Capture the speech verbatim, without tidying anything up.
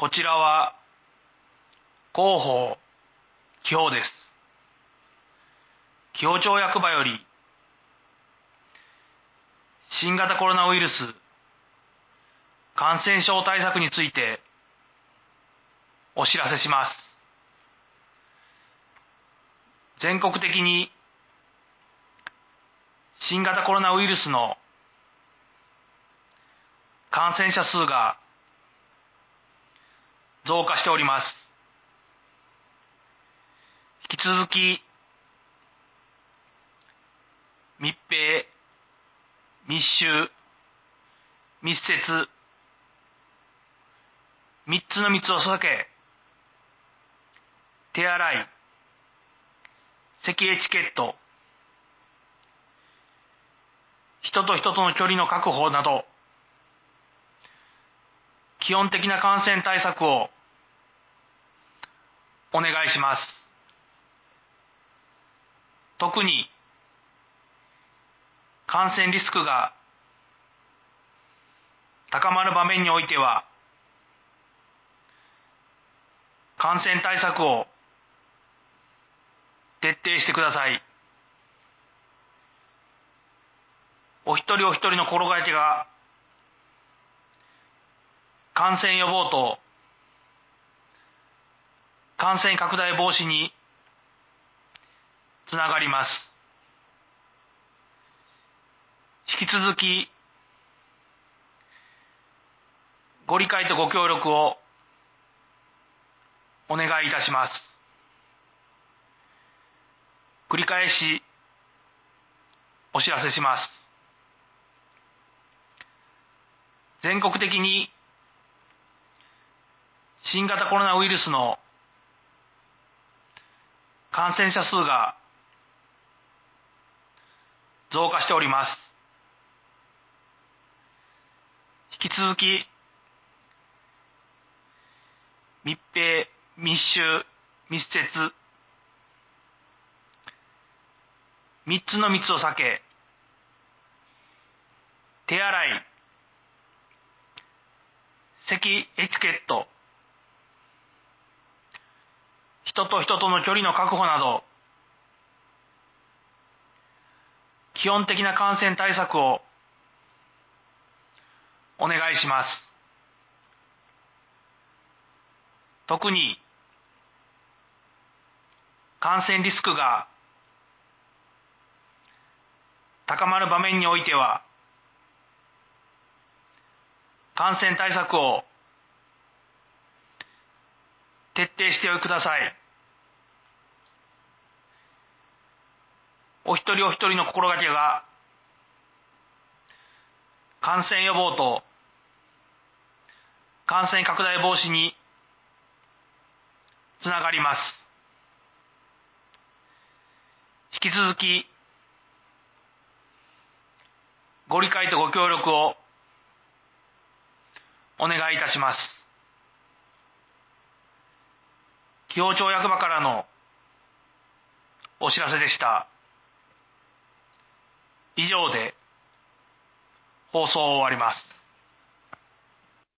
こちらは広報紀宝です。紀宝町役場より新型コロナウイルス感染症対策についてお知らせします。全国的に新型コロナウイルスの感染者数が増加しております。引き続き密閉、密集、密接、三つの密を避け、手洗い、咳エチケット、人と人との距離の確保など、基本的な感染対策をお願いします。特に感染リスクが高まる場面においては、感染対策を徹底してください。お一人お一人の心がけが感染予防と感染拡大防止につながります。引き続きご理解とご協力をお願いいたします。繰り返しお知らせします。全国的に新型コロナウイルスの感染者数が増加しております。引き続き密閉、密集、密接、三つの密を避け、手洗い、咳エチケット、人と人との距離の確保など、基本的な感染対策をお願いします。特に感染リスクが高まる場面においては、感染対策を徹底してください。お一人お一人の心がけが感染予防と感染拡大防止につながります。引き続きご理解とご協力をお願いいたします。紀宝町役場からのお知らせでした。以上で放送を終わります。